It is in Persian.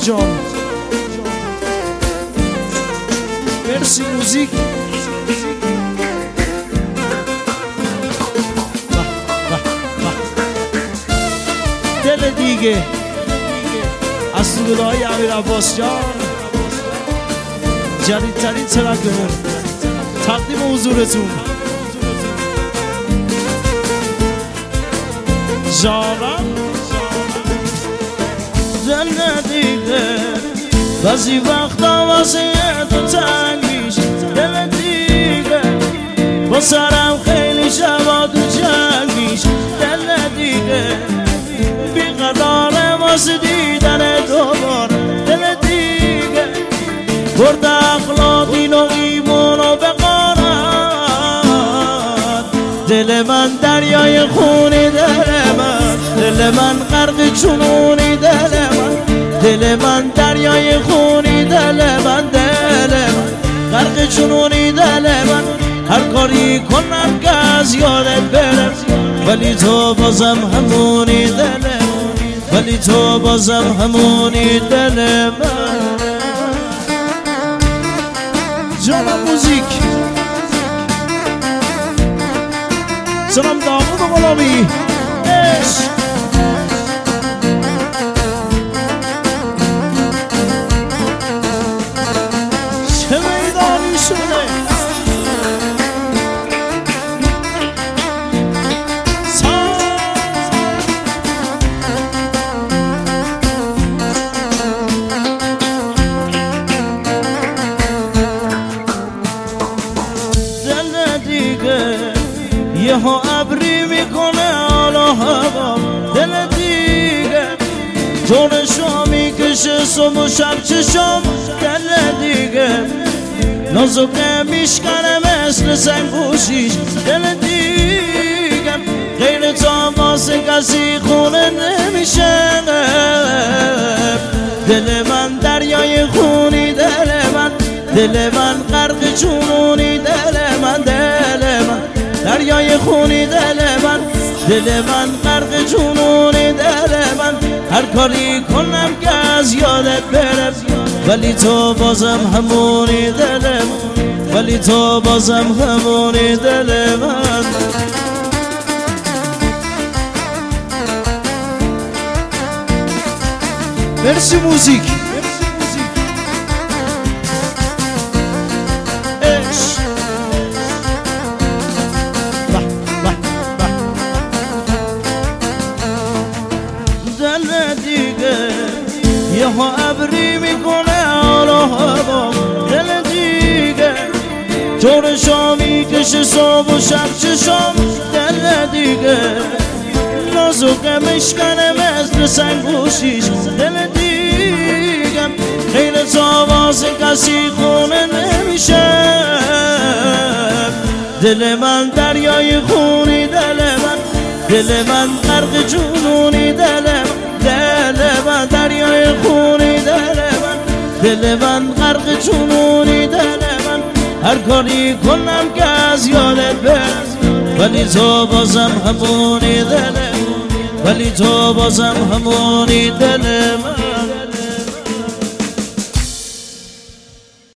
جان. مرسی موزیک. دل دیگه از سرودهای امیر عباس جان، جدیدترین ترک تقدیم حضورتون. جانم دل دیگه بعضی وقتا واسه تو تنگ میشه، دل دیگه با سرم خیلی شبا تو جنگ میشه، دل دیگه بیقراره واسه دیدن دوباره، دل دیگه برد اخلاق دین و ایمان و بقارت، دل من دریای خونی، دل من غرق جنونی، دل من دریای خونی، دل من غرق جنونی، دل من هر کاری کنم که از یادت برم، ولی تو بازم همونی، ولی تو بازم همونی، دل من. جانم موزیک. سلام دامود و غلامی عشق. چه میدانی شده دل دیگه یه ها ابری میکنه حالا هوا، دل دیگه جونشو میکشه صبح و شب چشم، دل دیگه نازکه میشکنه مثل سنگوشیش، دل دیگه غیر تا واسه کسی خونه نمیشه، دل من دریای خونی، دل من غرق جنونی، دل من دریای خونی، دل من غرق جنونی، دل من هر کاری کنم که از یادت برم، ولی تو بازم همونی، ولی تو بازم همونی، دل من. مرسی موزیک. دل دیگه یه ها ابری میکنه حالا هوا، دل دیگه جورشو میکشه صبح و شب چشم، دل دیگه نازکه میشکنه مثل سنگوشیش، دل دیگه غیر تا واسه کسی خونه نمیشه، دل من دریای خونی، دل من غرق جنونی، دل من دریای خونی، دل من غرق جنونی، دل من هر کاری کنم که از یادت برم، ولی تو بازم همونی، ولی تو بازم همونی، دل من.